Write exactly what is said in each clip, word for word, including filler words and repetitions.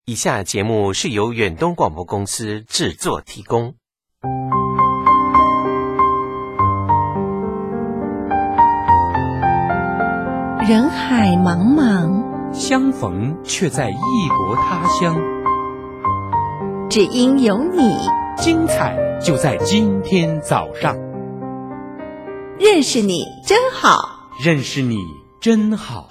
以下节目是由远东广播公司制作提供。 人海茫茫， 相逢却在异国他乡。 只因有你， 精彩就在今天早上。 认识你真好， 认识你真好。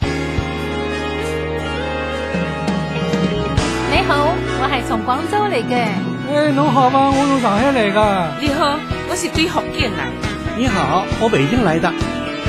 你好，我係從廣州嚟嘅。 誒，你好嗎？我從上海嚟㗎。 你好，我是對福建來的。 你好，我北京來的。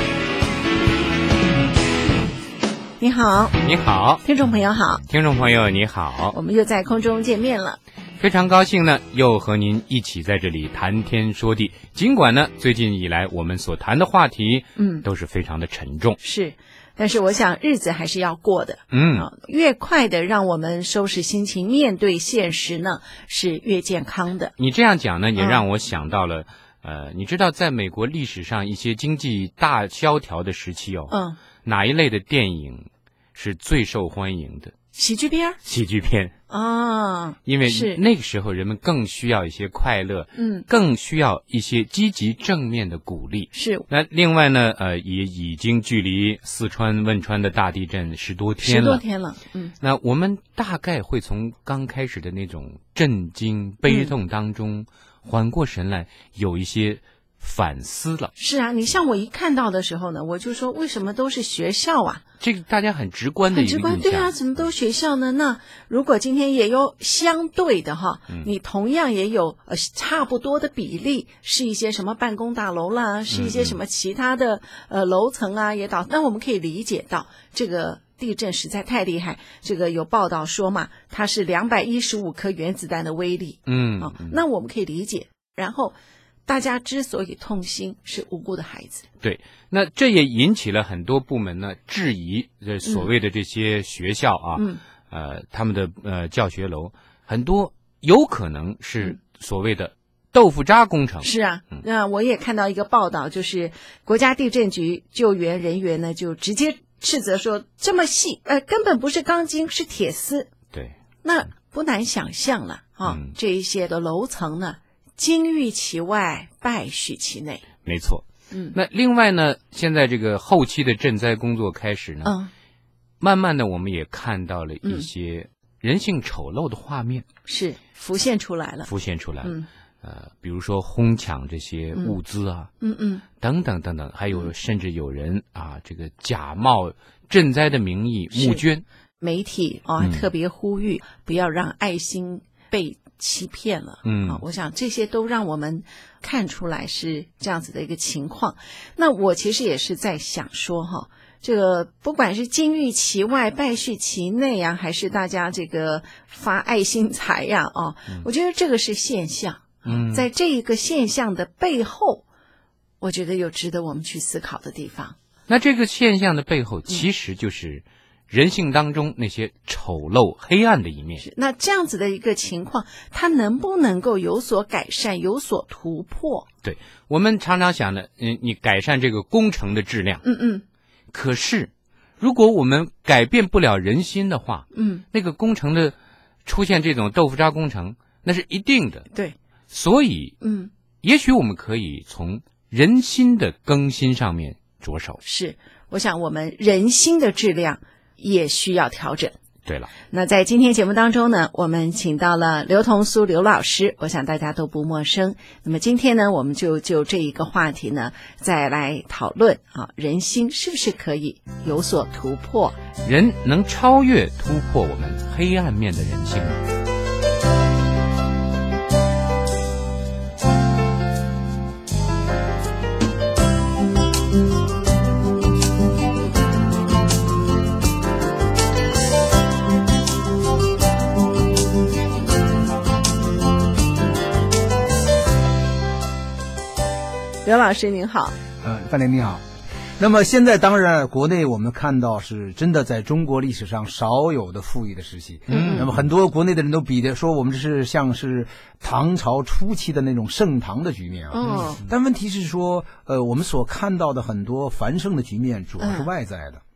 你好， 你好， 听众朋友好， 听众朋友你好， 我们又在空中见面了。 非常高兴呢，又和您一起在这里谈天说地。尽管呢，最近以来我们所谈的话题，嗯，都是非常的沉重， 是。但是我想日子还是要过的，嗯、啊，越快的让我们收拾心情面对现实呢，是越健康的。 你这样讲呢，也让我想到了，嗯、呃，你知道在美国历史上一些经济大萧条的时期哦，嗯，哪一类的电影是最受欢迎的？ 喜剧片。 喜剧片啊， 因为那个时候人们更需要一些快乐，嗯，更需要一些积极正面的鼓励。 是。 那另外呢，呃，也已经距离四川汶川的大地震十多天了， 十多天了，嗯。 那我们大概会从刚开始的那种震惊、悲痛当中、嗯、缓过神来，有一些反思了。 是啊，你像我一看到的时候呢，我就说为什么都是学校啊？ 这个大家很直观的一个印象。 很直观，对啊，怎么都学校呢？那如果今天也有相对的哈，嗯、你同样也有呃差不多的比例，是一些什么办公大楼啦，是一些什么其他的呃楼层啊也倒，那我们可以理解到这个地震实在太厉害。这个有报道说嘛，它是两百一十五颗原子弹的威力，嗯啊、哦，那我们可以理解。然后大家之所以痛心，是无辜的孩子。 对，那这也引起了很多部门呢质疑，呃，所谓的这些学校啊，嗯、呃，他们的呃教学楼很多有可能是所谓的豆腐渣工程。 是啊，那、嗯、我也看到一个报道，就是国家地震局救援人员呢，就直接斥责说，这么细，呃，根本不是钢筋，是铁丝。 对， 那不难想象了啊，嗯、这一些的楼层呢，金玉其外，败絮其内。 没错，嗯，那另外呢，现在这个后期的赈灾工作开始呢，嗯，慢慢的我们也看到了一些人性丑陋的画面， 嗯、是浮现出来了， 浮现出来了，嗯，呃，比如说哄抢这些物资啊，嗯嗯，等等等等，还有甚至有人啊，这个假冒赈灾的名义募捐， 媒体啊、哦嗯、特别呼吁不要让爱心被欺骗了，嗯啊，我想这些都让我们看出来是这样子的一个情况。那我其实也是在想说哈，这个不管是金玉其外败絮其内啊，还是大家这个发爱心财呀、啊，啊、嗯，我觉得这个是现象，嗯，在这一个现象的背后，我觉得有值得我们去思考的地方。 那这个现象的背后，其实就是人性当中那些丑陋黑暗的一面。 那这样子的一个情况，它能不能够有所改善，有所突破？ 对，我们常常想的，嗯，你改善这个工程的质量， 嗯嗯， 可是如果我们改变不了人心的话，嗯，那个工程的出现这种豆腐渣工程，那是一定的。 对， 所以，嗯，也许我们可以从人心的更新上面着手。 是，我想我们人心的质量也需要调整。 对了， 那在今天节目当中呢，我们请到了刘同苏刘老师，我想大家都不陌生。那么今天呢，我们就就这一个话题呢，再来讨论啊，人心是不是可以有所突破？ 人能超越突破我们黑暗面的人性吗？ 刘老师您好。 呃，范玲你好。那么现在当然国内我们看到是真的在中国历史上少有的富裕的时期，嗯，那么很多国内的人都比的说我们这是像是唐朝初期的那种盛唐的局面啊，嗯，但问题是说呃我们所看到的很多繁盛的局面主要是外在的，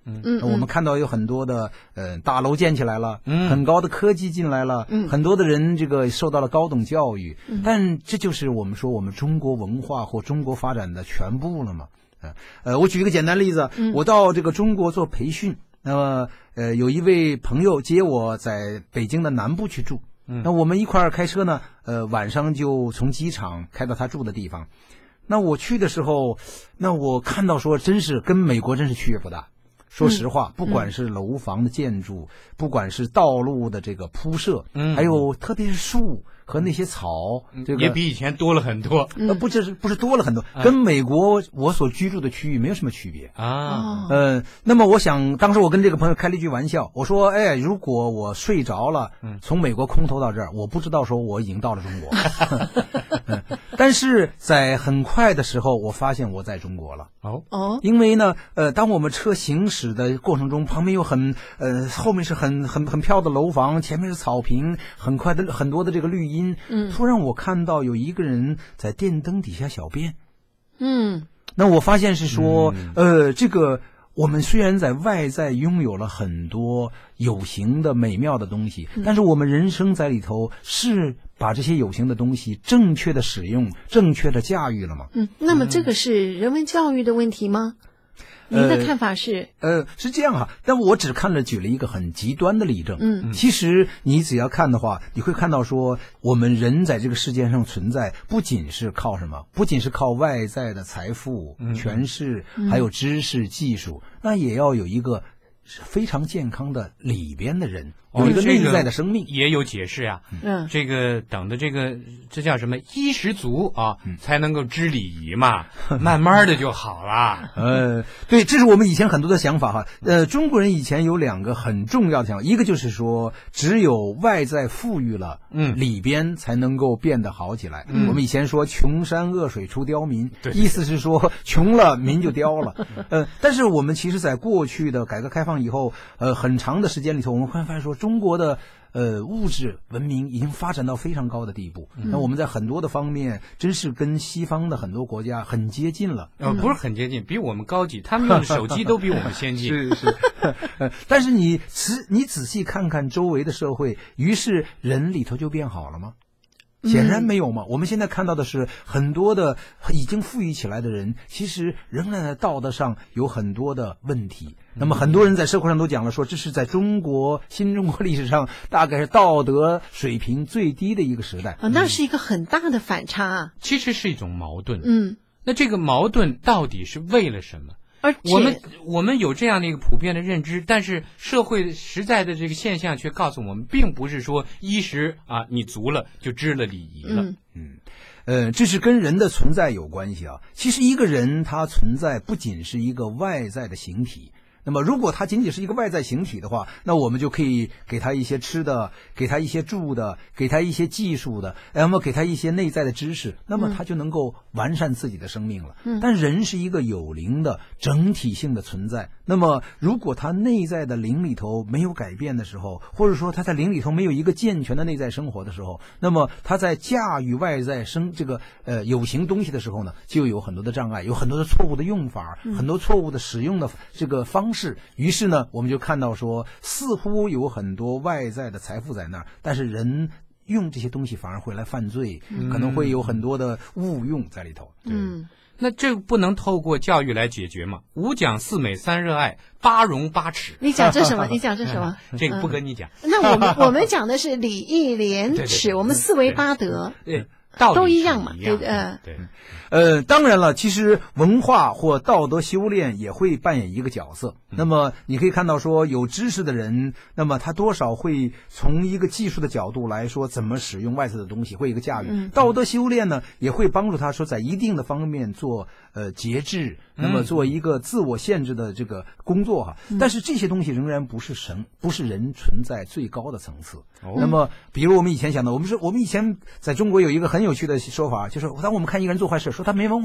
嗯， 我们看到有很多的呃大楼建起来了， 嗯， 很高的科技进来了， 嗯， 很多的人这个受到了高等教育， 嗯， 但这就是我们说我们中国文化或中国发展的全部了嘛。呃，我举一个简单例子， 嗯， 我到这个中国做培训，那么呃有一位朋友接我在北京的南部去住， 嗯， 那我们一块儿开车呢，呃晚上就从机场开到他住的地方。那我去的时候，那我看到说真是跟美国真是区别不大。说实话，不管是楼房的建筑，不管是道路的这个铺设， 嗯， 还有特别是树和那些草，这个也比以前多了很多。 呃，不是不是多了很多，跟美国我所居住的区域没有什么区别啊。 呃，那么我想，当时我跟这个朋友开了一句玩笑，我说，哎，如果我睡着了，从美国空投到这儿，我不知道说我已经到了中国。但是在很快的时候，我发现我在中国了。 哦哦， 因为呢，呃，当我们车行驶的过程中，旁边有很呃，后面是很很很漂亮的楼房，前面是草坪，很快的很多的这个绿荫。 嗯， 突然我看到有一个人在电灯底下小便。 嗯， 那我发现是说，嗯、呃，这个我们虽然在外在拥有了很多有形的美妙的东西，嗯、但是我们人生在里头是把这些有形的东西正确的使用、正确的驾驭了吗？ 嗯，那么这个是人文教育的问题吗？您的看法是？ 呃，是这样哈，但我只看了举了一个很极端的例证。 嗯， 其实你只要看的话，你会看到说，我们人在这个世界上存在，不仅是靠什么，不仅是靠外在的财富、 嗯、 权势，还有知识、技术，那也要有一个非常健康的里边的人。有一个内在的生命， 哦这个、也有解释呀、啊。 嗯， 这个等的这个这叫什么衣食足啊，嗯、才能够知礼仪嘛，慢慢的就好了。 呃，对，这是我们以前很多的想法哈。呃，中国人以前有两个很重要的想法，一个就是说，只有外在富裕了， 嗯， 里边才能够变得好起来。 嗯， 我们以前说穷山恶水出刁民， 对， 意思是说穷了民就刁了。呃，但是我们其实在过去的改革开放以后，呃，很长的时间里头，我们会发现说。中国的呃物质文明已经发展到非常高的地步，那、嗯、我们在很多的方面真是跟西方的很多国家很接近了。 呃，不是很接近，比我们高级，他们用的手机都比我们先进。 是是，呃，但是你仔你仔细看看周围的社会，于是人里头就变好了吗？显然没有嘛。我们现在看到的是很多的已经富裕起来的人，其实仍然在道德上有很多的问题。那么很多人在社会上都讲了说，这是在中国新中国历史上大概是道德水平最低的一个时代。 啊，那是一个很大的反差啊。 其实是一种矛盾。 嗯， 那这个矛盾到底是为了什么？ 而我们我们有这样的一个普遍的认知，但是社会实在的这个现象却告诉我们，并不是说衣食啊你足了就知了礼仪了。 嗯嗯，呃，这是跟人的存在有关系啊。其实一个人他存在不仅是一个外在的形体。那么如果它仅仅是一个外在形体的话，那我们就可以给他一些吃的，给他一些住的，给他一些技术的，那么给他一些内在的知识，那么他就能够完善自己的生命了。嗯，但人是一个有灵的整体性的存在，那么如果他内在的灵里头没有改变的时候，或者说他在灵里头没有一个健全的内在生活的时候，那么他在驾驭外在生这个呃有形东西的时候呢，就有很多的障碍，有很多的错误的用法，嗯、很多错误的使用的这个方式。于是呢，我们就看到说，似乎有很多外在的财富在那儿，但是人用这些东西反而会来犯罪，嗯、可能会有很多的误用在里头。 嗯， 那这不能透过教育来解决吗？五讲四美三热爱八荣八耻。 你讲这什么？你讲这什么？ 这个不跟你讲。 嗯、那我们我们讲的是礼义廉耻，对对对我们四维八德。 对。 都一样嘛， 对呃对， 呃，当然了，其实文化或道德修炼也会扮演一个角色。嗯、那么你可以看到说，有知识的人，那么他多少会从一个技术的角度来说，怎么使用外在的东西，会有一个驾驭。嗯、道德修炼呢，也会帮助他说，在一定的方面做呃节制，那么做一个自我限制的这个工作哈。嗯、但是这些东西仍然不是神，不是人存在最高的层次。哦、那么，比如我们以前想的，我们说我们以前在中国有一个很有趣的说法，就是当我们看一个人做坏事，说他没文化。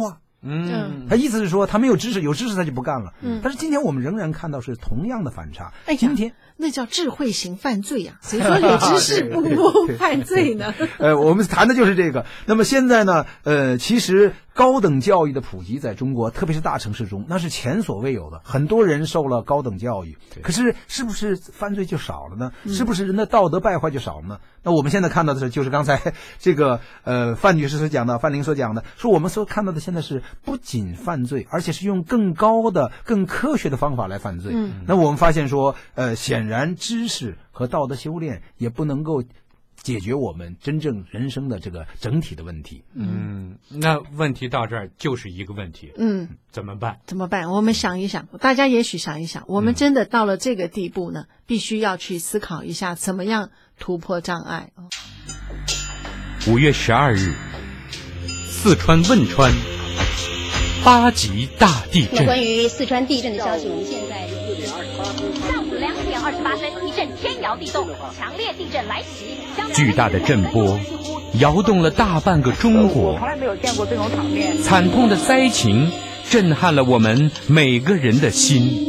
嗯， 他意思是说他没有知识，有知识他就不干了。 嗯， 但是今天我们仍然看到是同样的反差。 哎呀， 今天那叫智慧型犯罪呀、啊！谁说有知识不不犯罪呢？ 呃，我们谈的就是这个。那么现在呢，呃，其实高等教育的普及在中国，特别是大城市中，那是前所未有的。很多人受了高等教育，可是是不是犯罪就少了呢？嗯、是不是人的道德败坏就少了呢？那我们现在看到的是，就是刚才这个呃范女士所讲的，范玲所讲的，说我们所看到的现在是不仅犯罪，而且是用更高的、更科学的方法来犯罪。嗯，那我们发现说，呃，显然知识和道德修炼也不能够解决我们真正人生的这个整体的问题。 嗯，那问题到这儿就是一个问题， 嗯， 怎么办？ 怎么办？我们想一想，大家也许想一想，我们真的到了这个地步呢，必须要去思考一下，怎么样突破障碍。 五月十二日，四川汶川八级大地震。 关于四川地震的消息，我们现在上午两点二十八分，一阵天摇地动，强烈地震来袭， 巨大的震波摇动了大半个中国。 我从来没有见过这种场面。 惨痛的灾情震撼了我们每个人的心。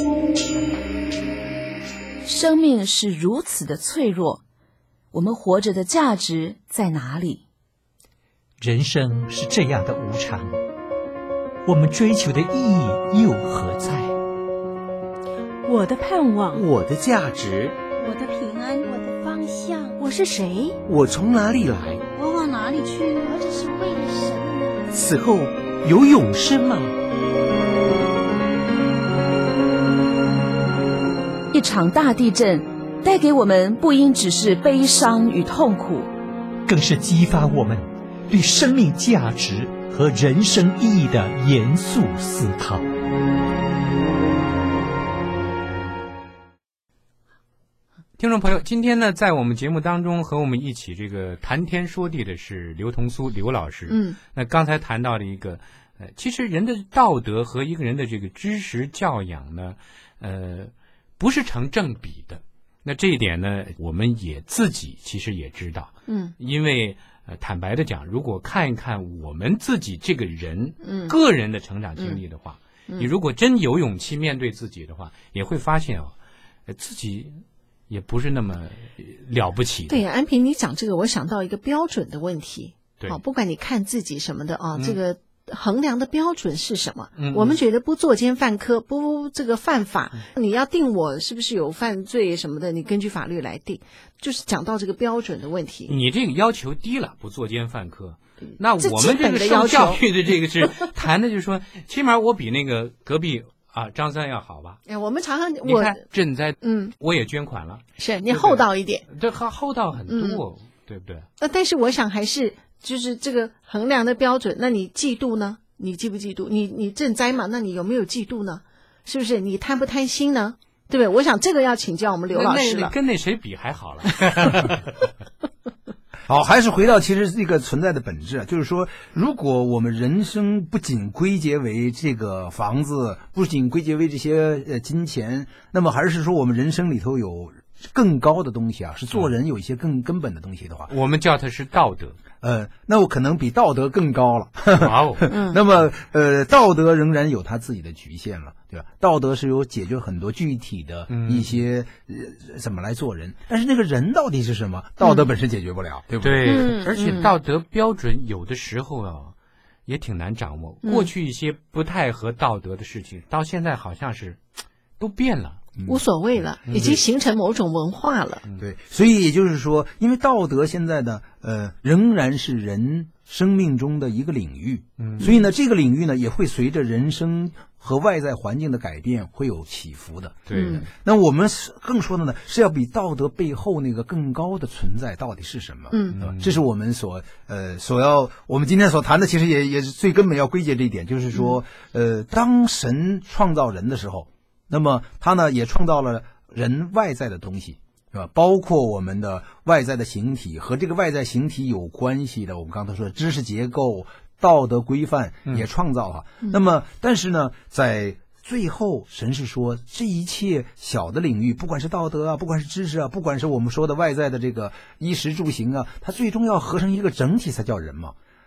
生命是如此的脆弱，我们活着的价值在哪里？ 人生是这样的无常，我们追求的意义又何在？ 我的盼望， 我的价值， 我的平安，我的方向， 我是谁？ 我从哪里来？ 我往哪里去？我这是为了什么呢？ 死后有永生吗？ 一场大地震带给我们不应只是悲伤与痛苦， 更是激发我们对生命价值和人生意义的严肃思考。 听众朋友，今天呢，在我们节目当中和我们一起这个谈天说地的是刘同苏刘老师。 嗯， 那刚才谈到了一个，呃，其实人的道德和一个人的这个知识教养呢，呃，不是成正比的。那这一点呢，我们也自己其实也知道。 嗯， 因为呃，坦白的讲，如果看一看我们自己这个人， 嗯， 个人的成长经历的话， 嗯， 你如果真有勇气面对自己的话，也会发现哦，呃，自己也不是那么了不起的。 对，安平，你讲这个，我想到一个标准的问题。 对， 哦，不管你看自己什么的啊， 嗯， 这个衡量的标准是什么？ 嗯， 我们觉得不作奸犯科，不这个犯法，嗯，你要定我是不是有犯罪什么的，你根据法律来定。就是讲到这个标准的问题。 你这个要求低了，不作奸犯科。那我们这个受教育的这个是谈的，就是说，起码我比那个隔壁啊张三要好吧？ 哎，我们常常你看赈灾， 嗯， 我也捐款了， 是你厚道一点， 对，还厚道很多， 嗯， 对不对？ 呃，但是我想还是就是这个衡量的标准，那你嫉妒呢？你嫉不嫉妒？你你赈灾嘛？那你有没有嫉妒呢？是不是？你贪不贪心呢？对不对？我想这个要请教我们刘老师了。 那跟那谁比还好了。 好，还是回到其实这个存在的本质，就是说，如果我们人生不仅归结为这个房子，不仅归结为这些呃金钱，那么还是说我们人生里头有更高的东西啊，是做人有一些更根本的东西的话， 我们叫它是道德。 呃，那我可能比道德更高了。 哇哦， 那么呃，道德仍然有它自己的局限了，对吧？道德是有解决很多具体的一些、嗯、呃怎么来做人，但是那个人到底是什么？道德本身解决不了，嗯、对不对？ 对、 嗯， 而且道德标准有的时候啊也挺难掌握。 嗯、 过去一些不太合道德的事情，到现在好像是都变了。 无所谓了，已经形成某种文化了。 嗯、对，所以也就是说，因为道德现在呢，呃，仍然是人生命中的一个领域，嗯，所以呢，这个领域呢，也会随着人生和外在环境的改变会有起伏的。 对、 嗯， 那我们更说的呢，是要比道德背后那个更高的存在到底是什么？ 嗯， 对吧？这是我们所呃所要我们今天所谈的，其实也也是最根本要归结这一点，就是说，嗯、呃，当神创造人的时候。那么他呢也创造了人外在的东西，是吧？包括我们的外在的形体和这个外在形体有关系的，我们刚才说的知识结构、道德规范也创造了。嗯、那么，但是呢，在最后，神是说这一切小的领域，不管是道德啊，不管是知识啊，不管是我们说的外在的这个衣食住行啊，它最终要合成一个整体才叫人嘛。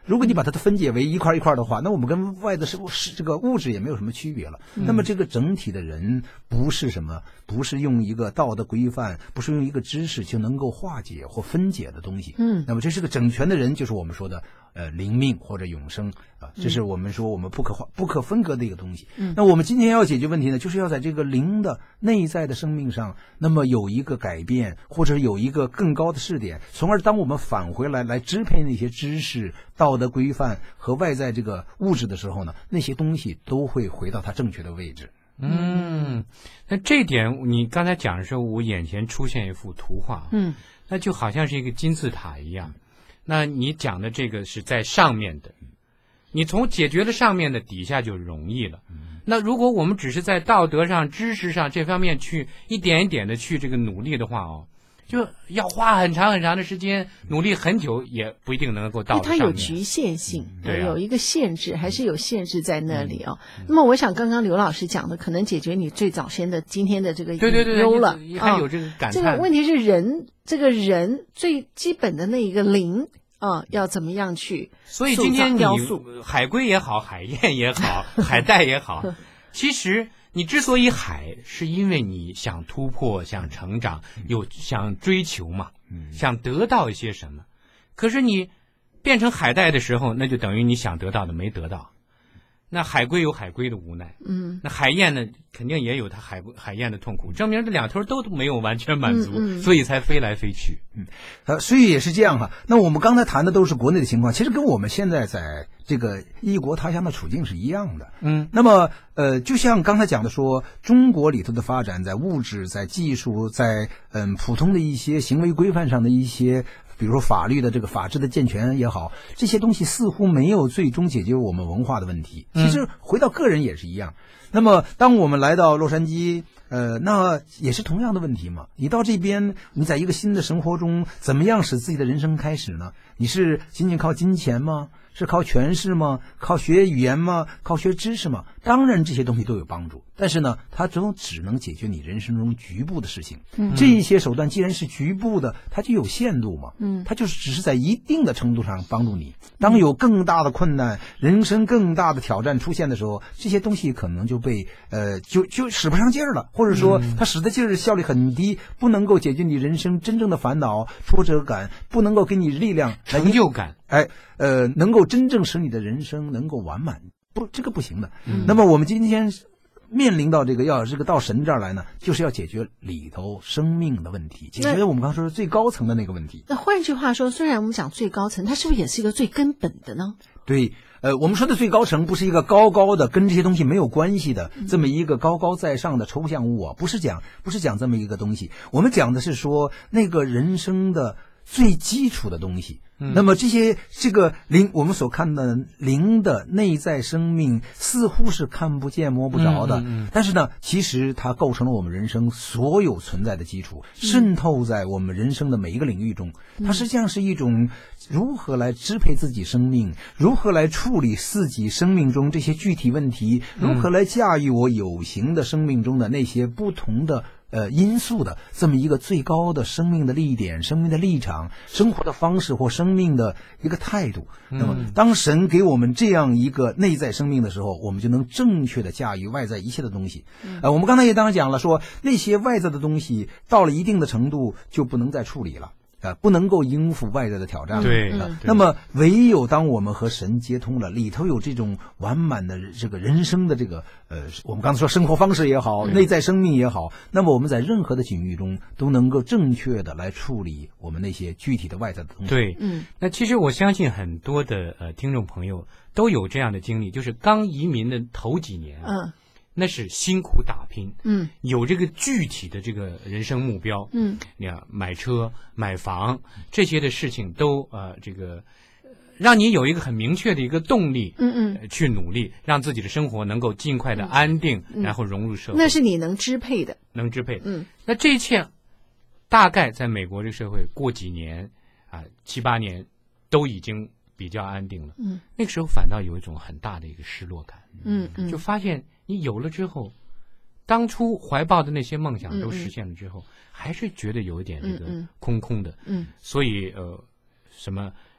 如果你把它的分解为一块一块的话，那我们跟外的是是这个物质也没有什么区别了。 嗯、 那么这个整体的人不是什么，不是用一个道德规范，不是用一个知识就能够化解或分解的东西。 嗯， 那么这是个整全的人，就是我们说的呃灵命或者永生啊，这是我们说我们不可化不可分割的一个东西。 嗯， 那我们今天要解决问题呢，就是要在这个灵的内在的生命上，那么有一个改变，或者有一个更高的视点，从而当我们返回来来支配那些知识、道德规范和外在这个物质的时候呢，那些东西都会回到它正确的位置。 嗯，那这点你刚才讲的时候，我眼前出现一幅图画， 嗯， 那就好像是一个金字塔一样。那你讲的这个是在上面的，你从解决了上面的，底下就容易了。那如果我们只是在道德上、知识上这方面去一点一点的去这个努力的话哦，就要花很长很长的时间，努力很久也不一定能够到因为它有局限性， 对啊、 有一个限制，还是有限制在那里哦。嗯、那么我想刚刚刘老师讲的，可能解决你最早先的今天的这个对对对忧了， 还有这个感叹、 哦。这个问题是人这个人最基本的那一个灵。啊、嗯，要怎么样去？ 所以今天你海龟也好，海燕也好，海带也好，其实你之所以海，是因为你想突破、想成长，有想追求嘛，想得到一些什么。可是你变成海带的时候，那就等于你想得到的没得到。那海龟有海龟的无奈， 嗯， 那海燕呢，肯定也有它海海燕的痛苦，证明这两头都没有完全满足， 嗯嗯、 所以才飞来飞去。 嗯，呃，所以也是这样哈。那我们刚才谈的都是国内的情况，其实跟我们现在在这个异国他乡的处境是一样的。 嗯， 那么呃，就像刚才讲的说，中国里头的发展，在物质、在技术、在嗯普通的一些行为规范上的一些。比如说法律的这个法治的健全也好，这些东西似乎没有最终解决我们文化的问题。其实回到个人也是一样。嗯、那么当我们来到洛杉矶，呃，那也是同样的问题嘛。你到这边，你在一个新的生活中，怎么样使自己的人生开始呢？你是仅仅靠金钱吗？是靠权势吗？靠学语言吗？靠学知识吗？当然这些东西都有帮助，但是呢，它只只能解决你人生中局部的事情。嗯，这一些手段既然是局部的，它就有限度嘛。 嗯， 它就是只是在一定的程度上帮助你。当有更大的困难、人生更大的挑战出现的时候，这些东西可能就被呃就就使不上劲儿了，或者说它使的劲儿效率很低，不能够解决你人生真正的烦恼、挫折感，不能够给你力量、 成就感。 哎，呃，能够真正使你的人生能够完满，不，这个不行的。 嗯、 那么我们今天面临到这个要这个到神这儿来呢，就是要解决里头生命的问题，解决我们刚说的最高层的那个问题。 那换句话说，虽然我们讲最高层，它是不是也是一个最根本的呢？ 对，呃，我们说的最高层不是一个高高的跟这些东西没有关系的、嗯、这么一个高高在上的抽象物啊，不是讲不是讲这么一个东西，我们讲的是说那个人生的最基础的东西。 嗯、 那么这些这个灵，我们所看的灵的内在生命似乎是看不见摸不着的， 嗯嗯嗯、 但是呢，其实它构成了我们人生所有存在的基础，渗透在我们人生的每一个领域中。它实际上是一种如何来支配自己生命，如何来处理自己生命中这些具体问题，如何来驾驭我有形的生命中的那些不同的呃因素的这么一个最高的生命的立点、生命的立场、生活的方式或生命的一个态度。那么当神给我们这样一个内在生命的时候，我们就能正确的驾驭外在一切的东西。呃，我们刚才也当然讲了，说那些外在的东西到了一定的程度就不能再处理了。呃，不能够应付外在的挑战。 对、 呃，那么唯有当我们和神接通了，里头有这种完满的这个人生的这个呃，我们刚才说生活方式也好，内在生命也好，那么我们在任何的境遇中都能够正确的来处理我们那些具体的外在的东西。 对， 嗯， 那其实我相信很多的呃听众朋友都有这样的经历，就是刚移民的头几年， 嗯。 那是辛苦打拼， 嗯， 有这个具体的这个人生目标， 嗯， 你看买车、买房这些的事情都呃这个，让你有一个很明确的一个动力， 嗯嗯、 呃，去努力让自己的生活能够尽快的安定， 嗯、 然后融入社会。 那是你能支配的， 能支配。 嗯， 那这一切大概在美国这个社会过几年啊、呃、七八年都已经比较安定了。 嗯， 那个时候反倒有一种很大的一个失落感。 嗯嗯， 就发现你有了之后，当初怀抱的那些梦想都实现了之后，嗯嗯、还是觉得有一点这个空空的。 嗯，嗯所以呃，什么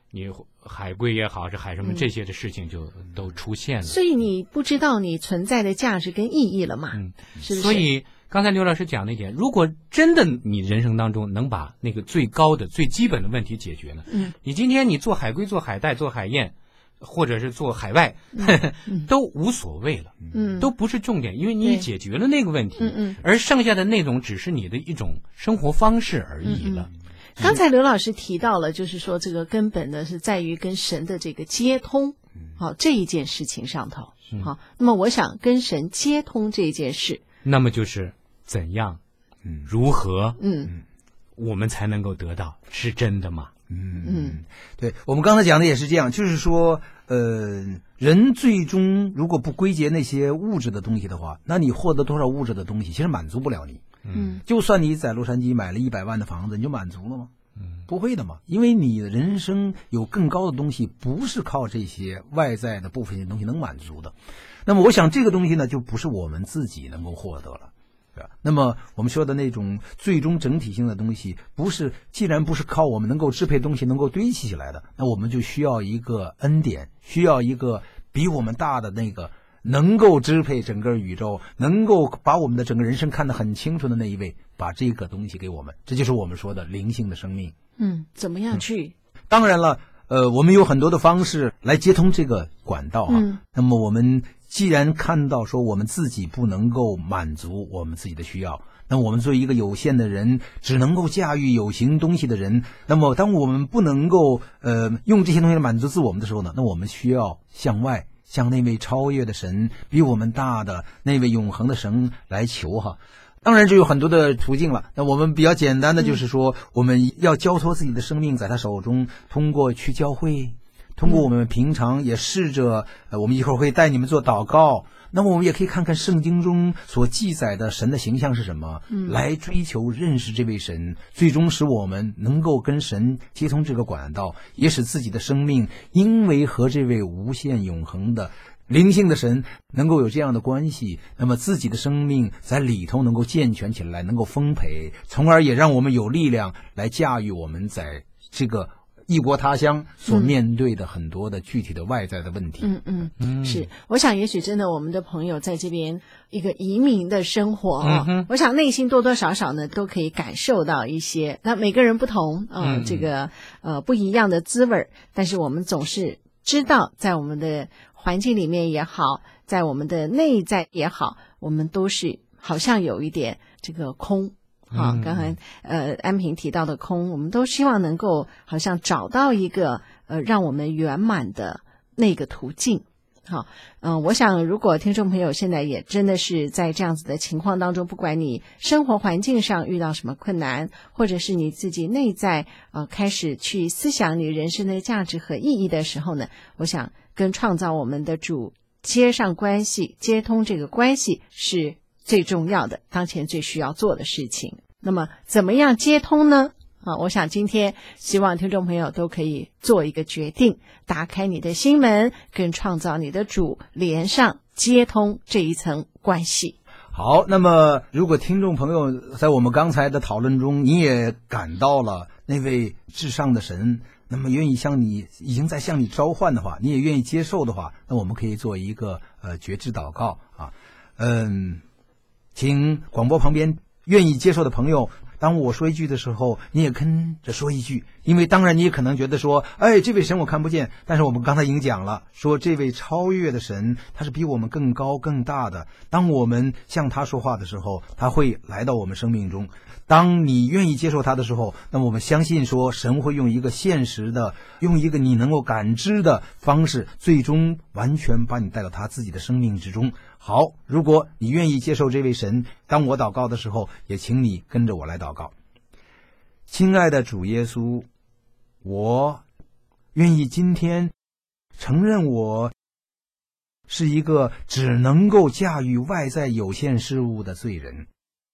你海归也好，是海什么、 嗯、 这些的事情就都出现了。 所以你不知道你存在的价值跟意义了嘛？嗯，是不是？ 所以刚才刘老师讲那点，如果真的你人生当中能把那个最高的、最基本的问题解决呢？嗯，你今天你做海归、做海带、做海燕，或者是做海外，嗯、都无所谓了，嗯，都不是重点，因为你解决了那个问题，嗯嗯，而剩下的那种只是你的一种生活方式而已了。嗯嗯， 刚才刘老师提到了，就是说这个根本的是在于跟神的这个接通，好、这一件事情上头，好，那么我想跟神接通这件事， 那么就是怎样，嗯，如何，嗯，我们才能够得到，是真的吗？ 嗯嗯，对，我们刚才讲的也是这样，就是说，呃，人最终如果不归结那些物质的东西的话，那你获得多少物质的东西，其实满足不了你。嗯，就算你在洛杉矶买了一百万的房子，你就满足了吗？嗯，不会的嘛，因为你的人生有更高的东西，不是靠这些外在的部分的东西能满足的。那么，我想这个东西呢，就不是我们自己能够获得了。那么我们说的那种最终整体性的东西，不是既然不是靠我们能够支配东西能够堆砌起来的，那我们就需要一个恩典，需要一个比我们大的那个能够支配整个宇宙，能够把我们的整个人生看得很清楚的那一位，把这个东西给我们，这就是我们说的灵性的生命。 嗯，怎么样去？ 嗯、当然了，呃，我们有很多的方式来接通这个管道啊。嗯、那么我们既然看到说我们自己不能够满足我们自己的需要，那我们作为一个有限的人，只能够驾驭有形东西的人，那么当我们不能够呃用这些东西来满足自我们的时候呢，那我们需要向外，向那位超越的神，比我们大的那位永恒的神来求哈。当然这有很多的途径了，那我们比较简单的就是说，嗯、我们要交托自己的生命在他手中，通过去教会，通过我们平常也试着，呃，我们一会儿会带你们做祷告，那么我们也可以看看圣经中所记载的神的形象是什么，嗯、来追求认识这位神，最终使我们能够跟神接通这个管道，也使自己的生命因为和这位无限永恒的灵性的神能够有这样的关系，那么自己的生命在里头能够健全起来，能够丰培，从而也让我们有力量来驾驭我们在这个异国他乡所面对的很多的具体的外在的问题。 嗯嗯嗯，是，我想也许真的我们的朋友在这边一个移民的生活啊、哦，嗯、我想内心多多少少呢都可以感受到一些，那每个人不同啊、呃嗯，这个呃不一样的滋味，但是我们总是知道在我们的环境里面也好，在我们的内在也好，我们都是好像有一点这个空。好，刚才呃安平提到的空，我们都希望能够好像找到一个呃让我们圆满的那个途径。好，嗯、呃，我想如果听众朋友现在也真的是在这样子的情况当中，不管你生活环境上遇到什么困难，或者是你自己内在呃开始去思想你人生的价值和意义的时候呢，我想跟创造我们的主接上关系，接通这个关系是最重要的，当前最需要做的事情。那么怎么样接通呢？啊，我想今天希望听众朋友都可以做一个决定，打开你的心门，跟创造你的主连上，接通这一层关系。 好，那么如果听众朋友在我们刚才的讨论中，你也感到了那位至上的神，那么愿意向你已经在向你召唤的话，你也愿意接受的话，那我们可以做一个呃觉知祷告啊。嗯，请广播旁边愿意接受的朋友，当我说一句的时候，你也跟着说一句，因为当然你也可能觉得说，哎，这位神我看不见，但是我们刚才已经讲了，说这位超越的神，他是比我们更高更大的，当我们向他说话的时候，他会来到我们生命中，当你愿意接受他的时候，那么我们相信说，神会用一个现实的，用一个你能够感知的方式，最终完全把你带到他自己的生命之中。好，如果你愿意接受这位神，当我祷告的时候，也请你跟着我来祷告。亲爱的主耶稣，我愿意今天承认我是一个只能够驾驭外在有限事物的罪人。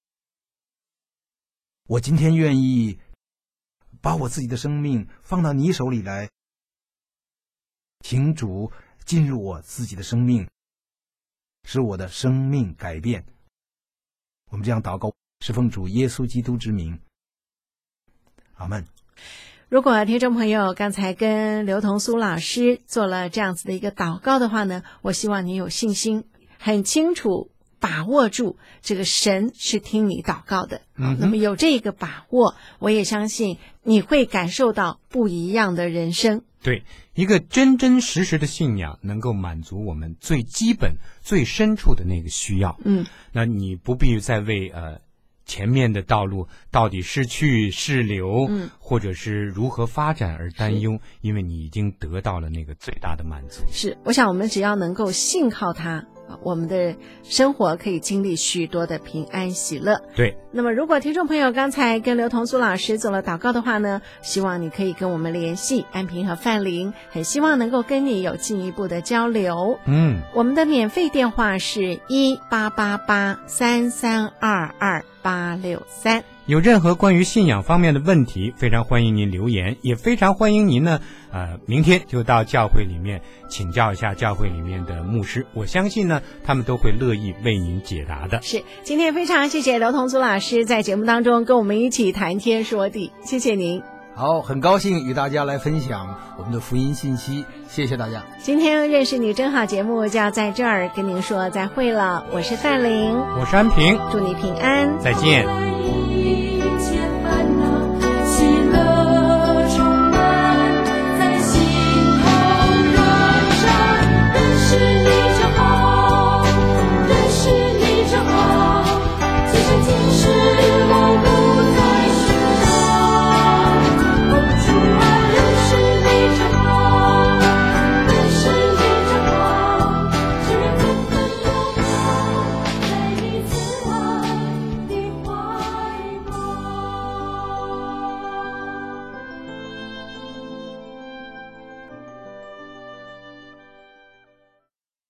我今天愿意把我自己的生命放到你手里来，请主进入我自己的生命，使我的生命改变。我们这样祷告，是奉主耶稣基督之名，阿们。 如果听众朋友刚才跟刘同苏老师做了这样子的一个祷告的话呢，我希望你有信心，很清楚把握住这个神是听你祷告的。嗯，那么有这个把握，我也相信你会感受到不一样的人生。 对，一个真真实实的信仰能够满足我们最基本最深处的那个需要。嗯，那你不必再为呃前面的道路到底是去是留，嗯，或者是如何发展而担忧，因为你已经得到了那个最大的满足。 是，我想我们只要能够信靠他，我们的生活可以经历许多的平安喜乐。 对， 那么如果听众朋友刚才跟刘同苏老师做了祷告的话呢，希望你可以跟我们联系，安平和范玲很希望能够跟你有进一步的交流。嗯，我们的免费电话是一八八八三三二二八六三。 有任何关于信仰方面的问题，非常欢迎您留言，也非常欢迎您呢呃，明天就到教会里面请教一下教会里面的牧师，我相信呢他们都会乐意为您解答的。 是，今天非常谢谢刘同苏老师在节目当中跟我们一起谈天说地，谢谢您。 好，很高兴与大家来分享我们的福音信息，谢谢大家。 今天认识你真好节目就要在这儿跟您说再会了，我是范玲， 我是安平， 祝你平安， 再见。